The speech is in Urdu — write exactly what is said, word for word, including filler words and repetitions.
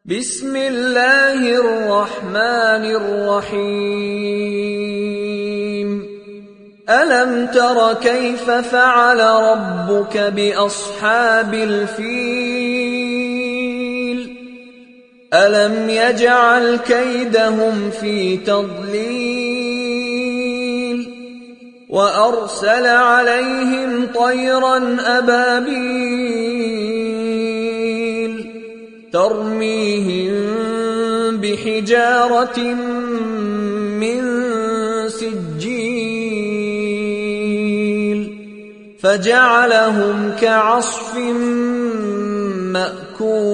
بسم الله الرحمن الرحيم ألم تر كيف فعل ربك بأصحاب الفيل ألم يجعل كيدهم في تضليل وأرسل عليهم طيرا أبابيل ترميهم بحجارة من سجيل فجعلهم كعصف مأكول.